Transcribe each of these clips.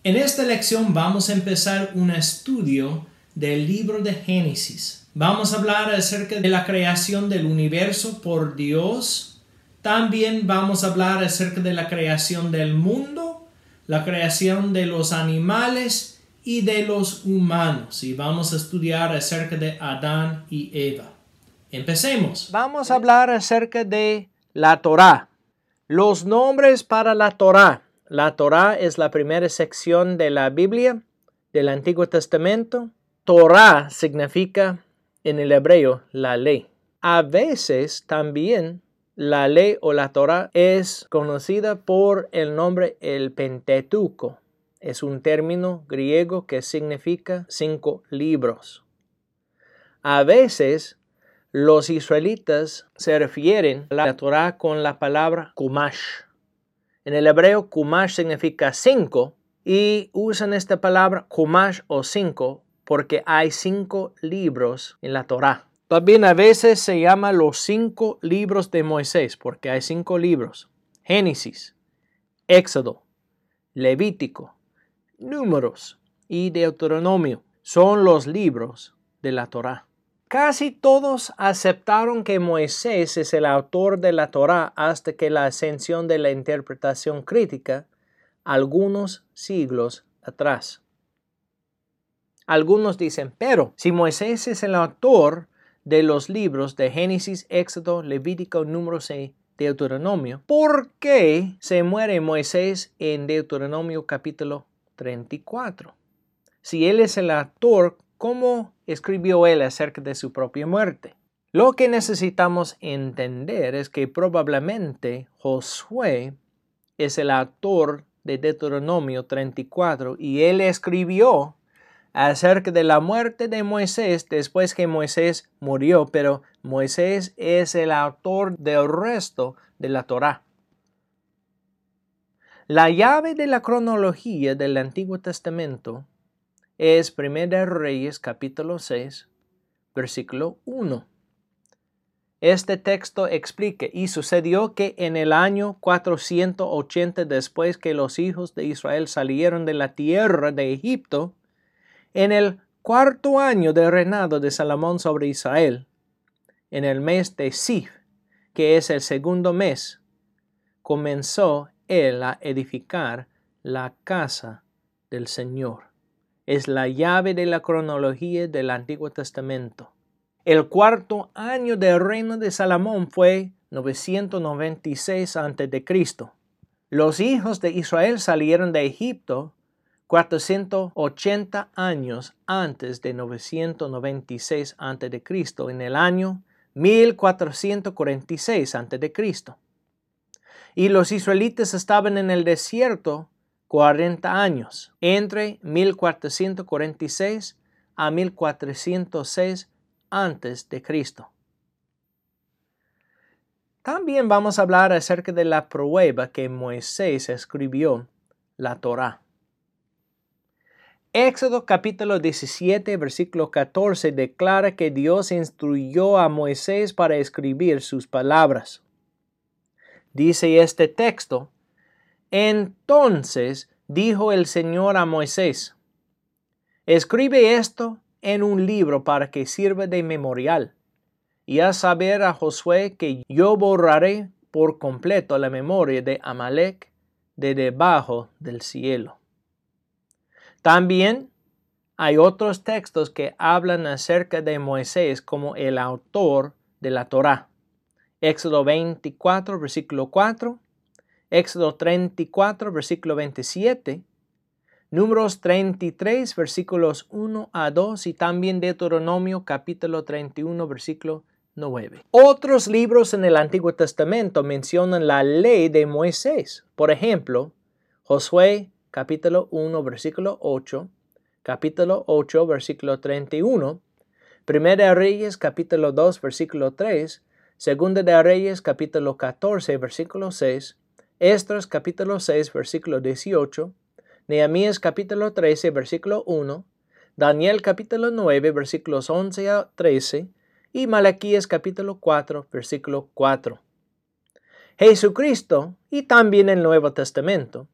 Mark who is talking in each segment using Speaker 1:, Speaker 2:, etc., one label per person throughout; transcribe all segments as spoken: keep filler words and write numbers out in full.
Speaker 1: En esta lección vamos a empezar un estudio del libro de Génesis. Vamos a hablar acerca de la creación del universo por Dios. También vamos a hablar acerca de la creación del mundo, la creación de los animales y de los humanos. Y vamos a estudiar acerca de Adán y Eva. Empecemos. Vamos a hablar acerca de la Torá. Los nombres para la Torá. La Torá es la primera sección de la Biblia, del Antiguo Testamento. Torá significa en el hebreo la ley. A veces también la ley o la Torá es conocida por el nombre el Pentateuco. Es un término griego que significa cinco libros. A veces los israelitas se refieren a la Torá con la palabra Kumash. En el hebreo, Kumash significa cinco y usan esta palabra Kumash o cinco porque hay cinco libros en la Torá. También a veces se llama los cinco libros de Moisés porque hay cinco libros. Génesis, Éxodo, Levítico, Números y Deuteronomio son los libros de la Torá. Casi todos aceptaron que Moisés es el autor de la Torá hasta que la ascensión de la interpretación crítica algunos siglos atrás. Algunos dicen, pero si Moisés es el autor de los libros de Génesis, Éxodo, Levítico, Números y Deuteronomio, ¿por qué se muere Moisés en Deuteronomio capítulo treinta y cuatro? Si él es el autor, ¿cómo escribió él acerca de su propia muerte? Lo que necesitamos entender es que probablemente Josué es el autor de Deuteronomio treinta y cuatro y él escribió acerca de la muerte de Moisés después que Moisés murió, pero Moisés es el autor del resto de la Torá. La llave de la cronología del Antiguo Testamento es Primera Reyes capítulo seis, versículo uno. Este texto explica, y sucedió que en el año cuatrocientos ochenta después que los hijos de Israel salieron de la tierra de Egipto, en el cuarto año del reinado de Salomón sobre Israel, en el mes de Sif, que es el segundo mes, comenzó él a edificar la casa del Señor. Es la llave de la cronología del Antiguo Testamento. El cuarto año del reino de Salomón fue novecientos noventa y seis antes de Cristo. Los hijos de Israel salieron de Egipto cuatrocientos ochenta años antes de novecientos noventa y seis antes de Cristo, en el año mil cuatrocientos cuarenta y seis antes de Cristo. Y los israelitas estaban en el desierto cuarenta años, entre mil cuatrocientos cuarenta y seis a mil cuatrocientos seis antes de Cristo. También vamos a hablar acerca de la prueba que Moisés escribió la Torá. Éxodo capítulo diecisiete, versículo catorce declara que Dios instruyó a Moisés para escribir sus palabras. Dice este texto, entonces dijo el Señor a Moisés, escribe esto en un libro para que sirva de memorial, y haz saber a Josué que yo borraré por completo la memoria de Amalek de debajo del cielo. También hay otros textos que hablan acerca de Moisés como el autor de la Torá. Éxodo veinticuatro, versículo cuatro, Éxodo treinta y cuatro, versículo veintisiete, Números treinta y tres, versículos uno a dos y también Deuteronomio capítulo treinta y uno, versículo nueve. Otros libros en el Antiguo Testamento mencionan la ley de Moisés. Por ejemplo, Josué capítulo uno, versículo ocho, capítulo ocho, versículo treinta y uno, Primera de Reyes capítulo dos, versículo tres, Segunda de Reyes capítulo catorce, versículo seis, Esdras capítulo seis, versículo dieciocho, Nehemías capítulo trece, versículo uno, Daniel capítulo nueve, versículos once a trece y Malaquías capítulo cuatro, versículo cuatro. Jesucristo y también el Nuevo Testamento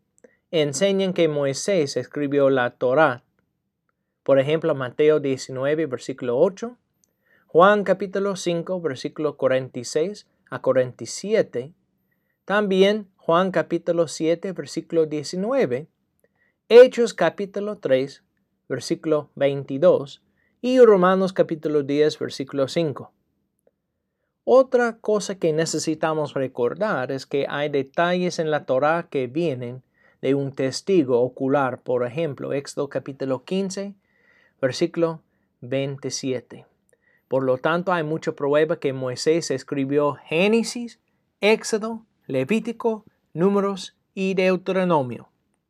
Speaker 2: enseñan que Moisés escribió la Torá. Por ejemplo, Mateo diecinueve, versículo ocho, Juan capítulo cinco, versículo cuarenta y seis a cuarenta y siete, también Juan capítulo siete, versículo diecinueve, Hechos capítulo tres, versículo veintidós y Romanos capítulo diez, versículo cinco. Otra cosa que necesitamos recordar es que hay detalles en la Torá que vienen de un testigo ocular. Por ejemplo, Éxodo capítulo quince, versículo veintisiete. Por lo tanto, hay mucha prueba que Moisés escribió Génesis, Éxodo, Levítico, Números y Deuteronomio.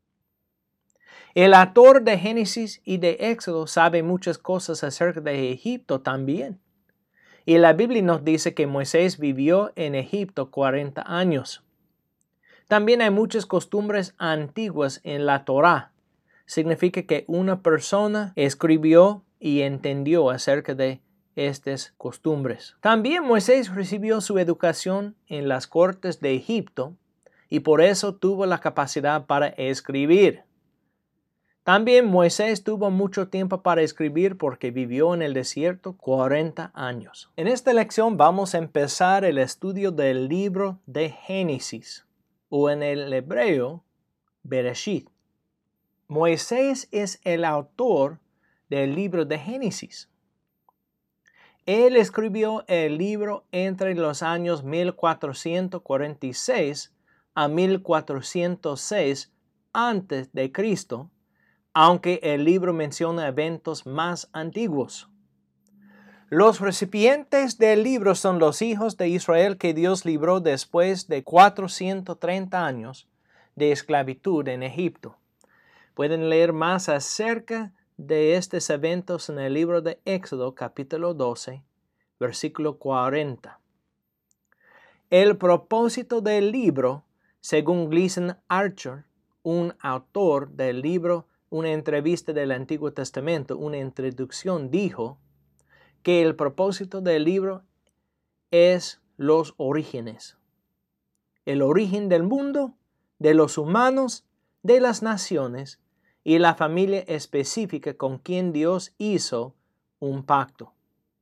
Speaker 2: El autor de Génesis y de Éxodo sabe muchas cosas acerca de Egipto también. Y la Biblia nos dice que Moisés vivió en Egipto cuarenta años. También hay muchas costumbres antiguas en la Torá. Significa que una persona escribió y entendió acerca de estas costumbres. También Moisés recibió su educación en las cortes de Egipto y por eso tuvo la capacidad para escribir. También Moisés tuvo mucho tiempo para escribir porque vivió en el desierto cuarenta años. En esta lección vamos a empezar el estudio del libro de Génesis, o en el hebreo, Bereshit. Moisés es el autor del libro de Génesis. Él escribió el libro entre los años mil cuatrocientos cuarenta y seis a mil cuatrocientos seis antes de Cristo, aunque el libro menciona eventos más antiguos. Los recipientes del libro son los hijos de Israel que Dios libró después de cuatrocientos treinta años de esclavitud en Egipto. Pueden leer más acerca de estos eventos en el libro de Éxodo, capítulo doce, versículo cuarenta. El propósito del libro, según Gleason Archer, un autor del libro Una entrevista del Antiguo Testamento, una introducción, dijo que el propósito del libro es los orígenes. El origen del mundo, de los humanos, de las naciones y la familia específica con quien Dios hizo un pacto.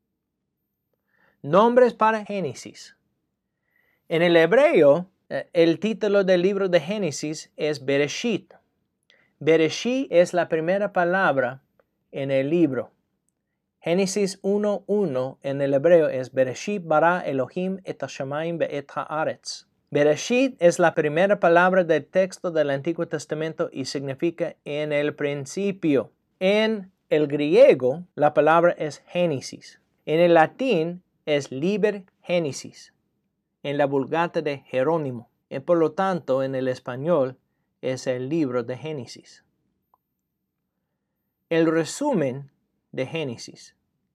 Speaker 2: Nombres para Génesis. En el hebreo, el título del libro de Génesis es Bereshit. Bereshit es la primera palabra en el libro. Génesis uno uno en el hebreo es Bereshit bara Elohim et hashamayim ve'et haaretz. Bereshit es la primera palabra del texto del Antiguo Testamento y significa en el principio. En el griego, la palabra es Génesis. En el latín es Liber Génesis. En la Vulgata de Jerónimo. Y por lo tanto, en el español, es el libro de Génesis. El resumen de Génesis.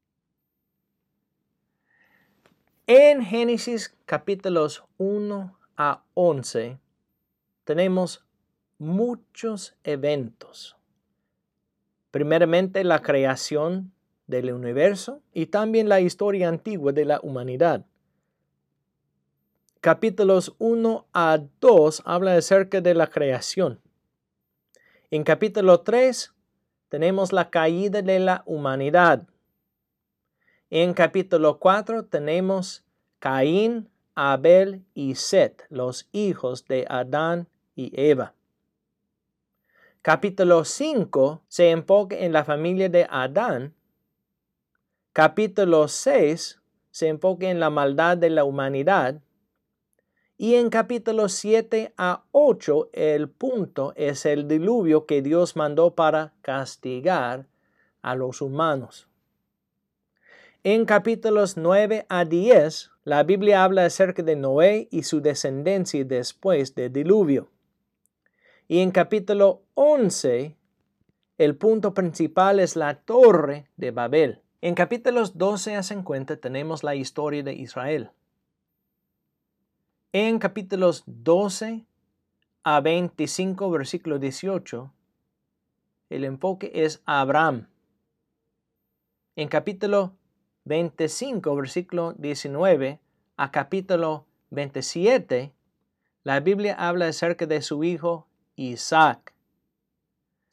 Speaker 2: En Génesis capítulos uno a once tenemos muchos eventos. Primeramente la creación del universo y también la historia antigua de la humanidad. Capítulos uno a dos habla acerca de la creación. En capítulo tres tenemos la caída de la humanidad. En capítulo cuatro tenemos Caín, Abel y Set, los hijos de Adán y Eva. Capítulo cinco se enfoca en la familia de Adán. Capítulo seis se enfoca en la maldad de la humanidad. Y en capítulos siete a ocho el punto es el diluvio que Dios mandó para castigar a los humanos. En capítulos nueve a diez, la Biblia habla acerca de Noé y su descendencia después del diluvio. Y en capítulo once, el punto principal es la Torre de Babel. En capítulos doce a cincuenta tenemos la historia de Israel. En capítulos doce a veinticinco, versículo dieciocho, el enfoque es Abraham. En capítulo veinticinco, versículo diecinueve a capítulo veintisiete, la Biblia habla acerca de su hijo Isaac.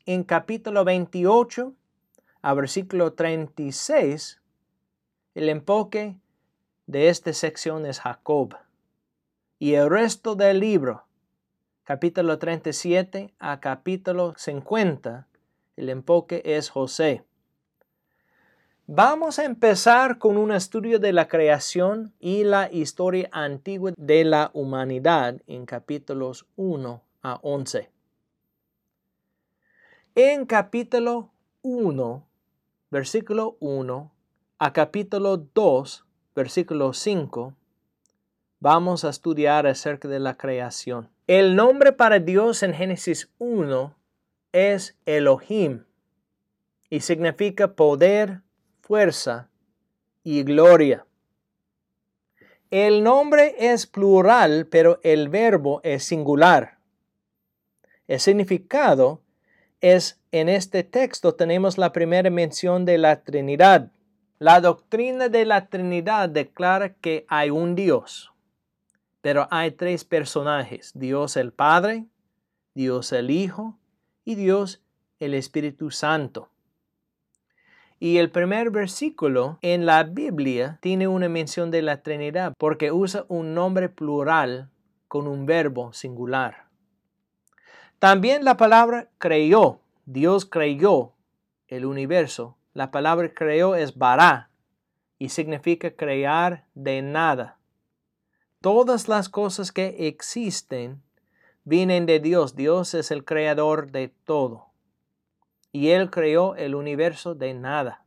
Speaker 2: en capítulo veintiocho a versículo treinta y seis, el enfoque de esta sección es Jacob. Y el resto del libro, capítulo treinta y siete a capítulo cincuenta, el enfoque es José. Vamos a empezar con un estudio de la creación y la historia antigua de la humanidad en capítulos uno a once. En capítulo uno, versículo uno a capítulo dos, versículo cinco, vamos a estudiar acerca de la creación. El nombre para Dios en Génesis uno es Elohim y significa poder, fuerza y gloria. El nombre es plural, pero el verbo es singular. El significado es, en este texto tenemos la primera mención de la Trinidad. La doctrina de la Trinidad declara que hay un Dios. Pero hay tres personajes, Dios el Padre, Dios el Hijo y Dios el Espíritu Santo. Y el primer versículo en la Biblia tiene una mención de la Trinidad porque usa un nombre plural con un verbo singular. También la palabra creyó, Dios creyó el universo. La palabra creyó es bara y significa crear de nada. Todas las cosas que existen vienen de Dios. Dios es el creador de todo. Y Él creó el universo de nada.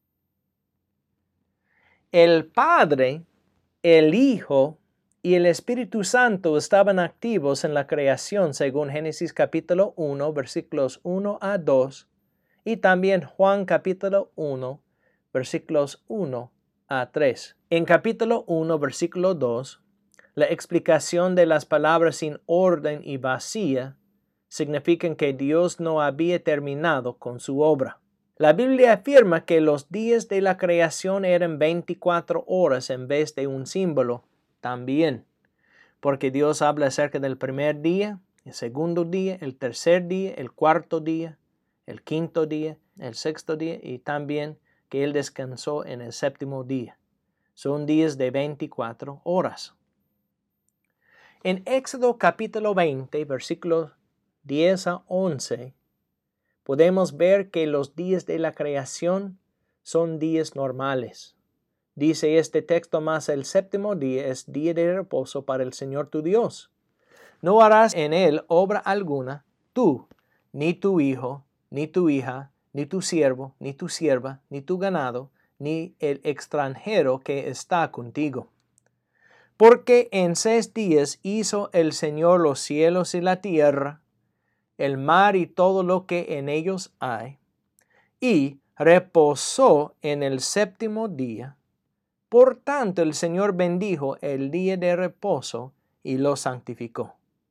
Speaker 2: El Padre, el Hijo y el Espíritu Santo estaban activos en la creación según Génesis capítulo uno, versículos uno a dos, y también Juan capítulo uno, versículos uno a tres. En capítulo uno, versículo dos, la explicación de las palabras sin orden y vacía significan que Dios no había terminado con su obra. La Biblia afirma que los días de la creación eran veinticuatro horas en vez de un símbolo también, porque Dios habla acerca del primer día, el segundo día, el tercer día, el cuarto día, el quinto día, el sexto día y también que Él descansó en el séptimo día. Son días de veinticuatro horas. En Éxodo capítulo veinte, versículos diez a once, podemos ver que los días de la creación son días normales. Dice este texto más: el séptimo día es día de reposo para el Señor tu Dios. No harás en él obra alguna, tú, ni tu hijo, ni tu hija, ni tu siervo, ni tu sierva, ni tu ganado, ni el extranjero que está contigo. Porque en seis días hizo el Señor los cielos y la tierra, el mar y todo lo que en ellos hay, y reposó en el séptimo día. Por tanto, el Señor bendijo el día de reposo y lo santificó.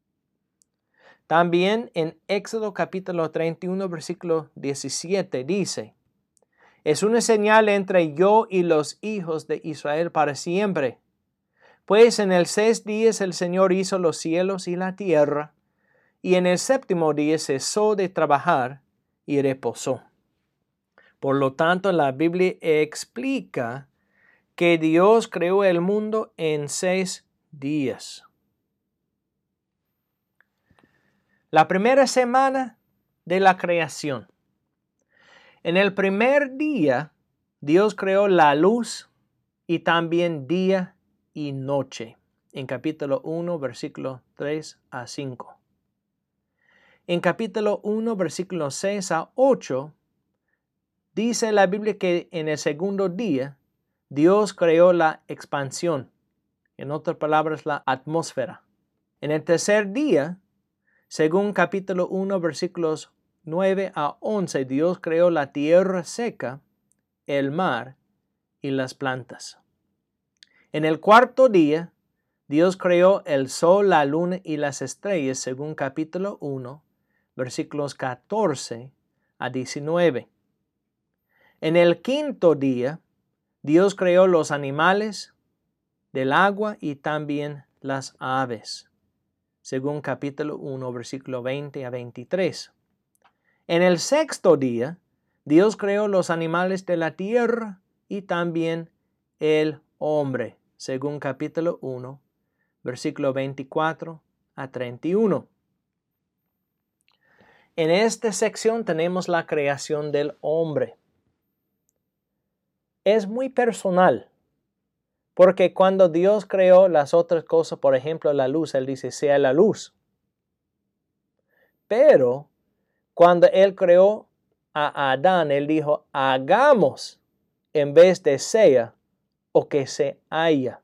Speaker 2: También en Éxodo capítulo treinta y uno, versículo diecisiete dice: es una señal entre yo y los hijos de Israel para siempre. Pues en el seis días el Señor hizo los cielos y la tierra, y en el séptimo día cesó de trabajar y reposó. Por lo tanto, la Biblia explica que Dios creó el mundo en seis días. La primera semana de la creación. En el primer día, Dios creó la luz y también día y noche, en capítulo uno, versículo tres a cinco. En capítulo uno, versículos seis a ocho, dice la Biblia que en el segundo día, Dios creó la expansión, en otras palabras, la atmósfera. En el tercer día, según capítulo uno, versículos nueve a once, Dios creó la tierra seca, el mar y las plantas. En el cuarto día, Dios creó el sol, la luna y las estrellas, según capítulo uno, versículos catorce a diecinueve. En el quinto día, Dios creó los animales del agua y también las aves, según capítulo uno, versículo veinte a veintitrés. En el sexto día, Dios creó los animales de la tierra y también el hombre, según capítulo uno, versículo veinticuatro a treinta y uno. En esta sección tenemos la creación del hombre. Es muy personal, porque cuando Dios creó las otras cosas, por ejemplo la luz, Él dice, sea la luz. Pero cuando Él creó a Adán, Él dijo, hagamos en vez de sea o que se haya.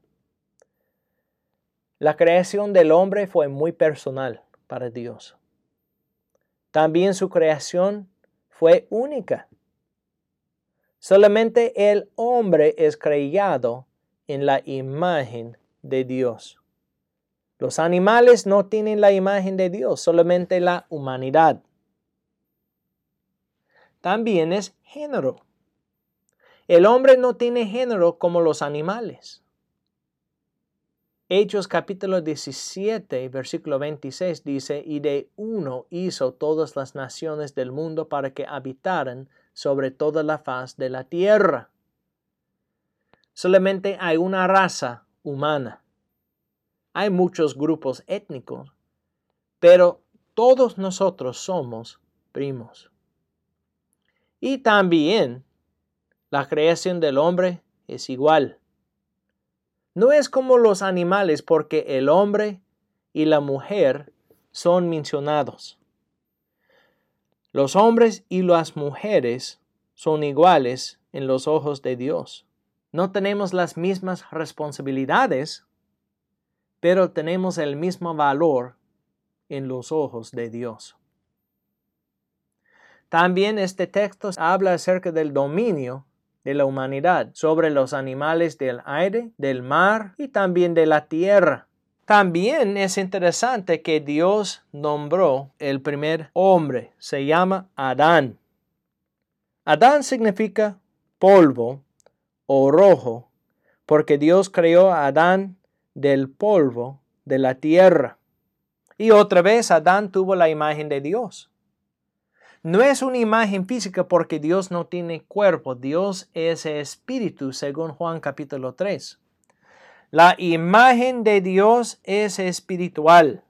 Speaker 2: La creación del hombre fue muy personal para Dios. También su creación fue única. Solamente el hombre es creado en la imagen de Dios. Los animales no tienen la imagen de Dios, solamente la humanidad. También es género. El hombre no tiene género como los animales. Hechos capítulo diecisiete, versículo veintiséis dice, y de uno hizo todas las naciones del mundo para que habitaran sobre toda la faz de la tierra. Solamente hay una raza humana. Hay muchos grupos étnicos, pero todos nosotros somos primos. Y también la creación del hombre es igual. No es como los animales porque el hombre y la mujer son mencionados. Los hombres y las mujeres son iguales en los ojos de Dios. No tenemos las mismas responsabilidades, pero tenemos el mismo valor en los ojos de Dios. También este texto habla acerca del dominio de la humanidad sobre los animales del aire, del mar y también de la tierra. También es interesante que Dios nombró el primer hombre, se llama Adán. Adán significa polvo o rojo, porque Dios creó a Adán del polvo de la tierra. Y otra vez Adán tuvo la imagen de Dios. No es una imagen física porque Dios no tiene cuerpo. Dios es espíritu, según Juan capítulo tres. La imagen de Dios es espiritual.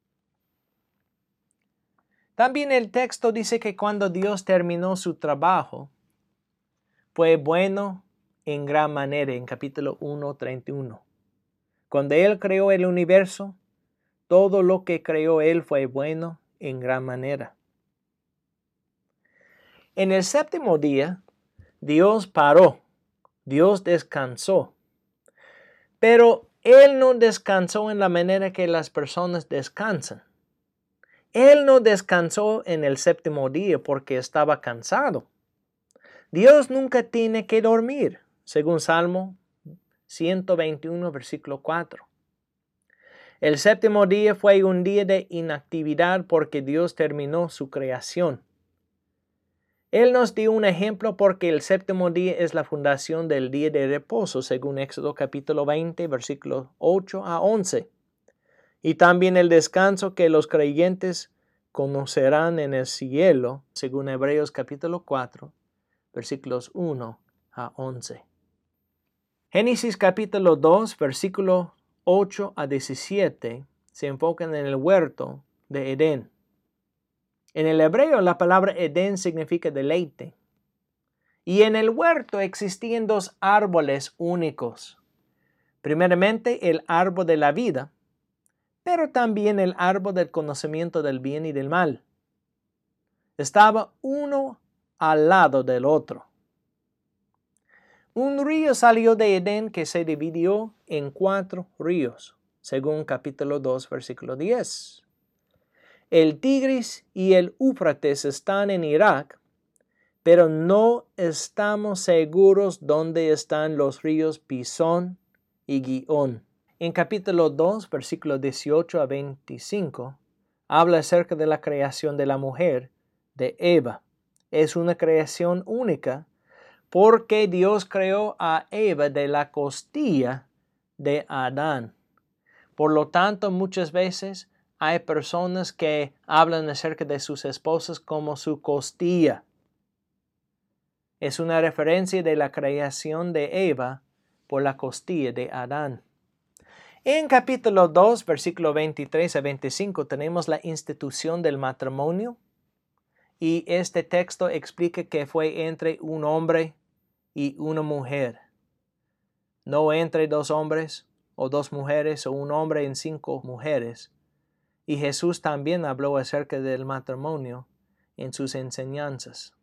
Speaker 2: También el texto dice que cuando Dios terminó su trabajo, fue bueno en gran manera, en capítulo uno, treinta y uno. Cuando Él creó el universo, todo lo que creó Él fue bueno en gran manera. En el séptimo día, Dios paró, Dios descansó. Pero Él no descansó en la manera que las personas descansan. Él no descansó en el séptimo día porque estaba cansado. Dios nunca tiene que dormir, según Salmo ciento veintiuno, versículo cuatro. El séptimo día fue un día de inactividad porque Dios terminó su creación. Él nos dio un ejemplo porque el séptimo día es la fundación del día de reposo, según Éxodo capítulo veinte, versículos ocho a once. Y también el descanso que los creyentes conocerán en el cielo, según Hebreos capítulo cuatro, versículos uno a once. Génesis capítulo dos, versículos ocho a diecisiete, se enfocan en el huerto de Edén. En el hebreo la palabra Edén significa deleite. Y en el huerto existían dos árboles únicos. Primeramente el árbol de la vida, pero también el árbol del conocimiento del bien y del mal. Estaba uno al lado del otro. Un río salió de Edén que se dividió en cuatro ríos, según capítulo dos, versículo diez. El Tigris y el Éufrates están en Irak, pero no estamos seguros dónde están los ríos Pisón y Gihón. En capítulo dos, versículos dieciocho a veinticinco, habla acerca de la creación de la mujer, de Eva. Es una creación única porque Dios creó a Eva de la costilla de Adán. Por lo tanto, muchas veces hay personas que hablan acerca de sus esposas como su costilla. Es una referencia de la creación de Eva por la costilla de Adán. En capítulo dos, versículo veintitrés a veinticinco, tenemos la institución del matrimonio. Y este texto explica que fue entre un hombre y una mujer. No entre dos hombres o dos mujeres o un hombre en cinco mujeres. Y Jesús también habló acerca del matrimonio en sus enseñanzas.